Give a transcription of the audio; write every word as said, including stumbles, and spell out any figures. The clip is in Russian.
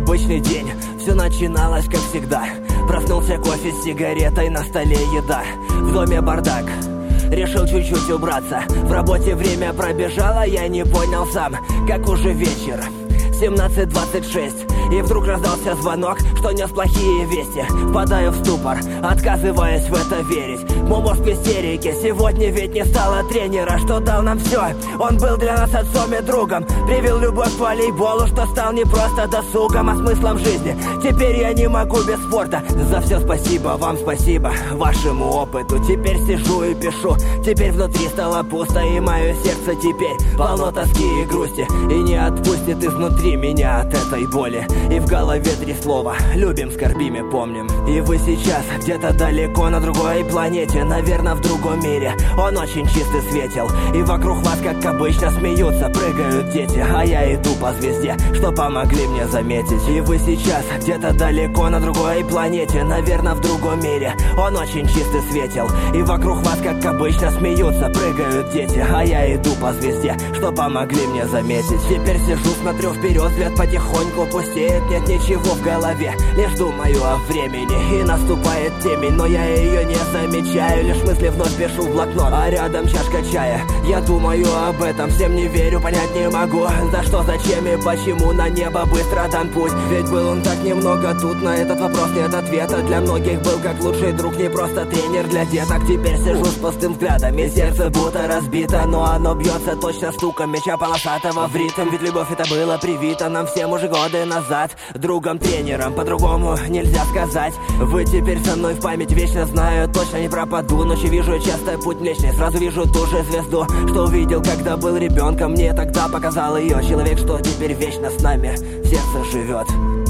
обычный день, все начиналось как всегда. Проснулся кофе с сигаретой, на столе еда. В доме бардак, решил чуть-чуть убраться. В работе время пробежало, я не понял сам, как уже вечер, семнадцать двадцать шесть. И вдруг раздался звонок, что нес плохие вести. Впадаю в ступор, отказываясь в это верить. Мой мозг в истерике, сегодня ведь не стало тренера, что дал нам все. Он был для нас отцом и другом, привил любовь к волейболу, что стал не просто досугом, а смыслом жизни. Теперь я не могу без спорта. За все спасибо, вам спасибо, вашему опыту. Теперь сижу и пишу, теперь внутри стало пусто, и мое сердце теперь полно тоски и грусти. И не отпустит изнутри меня от этой боли. И в голове три слова: любим, скорбим и помним. И вы сейчас где-то далеко на другой планете, наверное, в другом мире. Он очень чистый светил, и вокруг вас, как обычно, смеются, прыгают дети. А я иду по звезде, что помогли мне заметить. И вы сейчас где-то далеко на другой планете, наверное, в другом мире. Он очень чистый светил, и вокруг вас, как обычно, смеются, прыгают дети. А я иду по звезде, что помогли мне заметить. Теперь сижу, смотрю вперед, взгляд потихоньку пустеет. Нет ничего в голове, лишь думаю о времени. И наступает темень, но я ее не замечаю. Лишь мысли вновь пишу в блокнот, а рядом чашка чая. Я думаю об этом, всем не верю, понять не могу, за что, зачем и почему на небо быстро дан путь. Ведь был он так немного тут, на этот вопрос нет ответа. Для многих был как лучший друг, не просто тренер для деток. Теперь сижу с пустым взглядом, и сердце будто разбито, но оно бьется точно стуком мяча полосатого в ритм. Ведь любовь это было привито нам всем уже годы назад. Другом, тренером, по-другому нельзя сказать. Вы теперь со мной в память вечно, знаю, точно не пропаду. Ночью вижу часто путь млечный, сразу вижу ту же звезду, что увидел, когда был ребенком. Мне тогда показал ее человек, что теперь вечно с нами в сердце живет.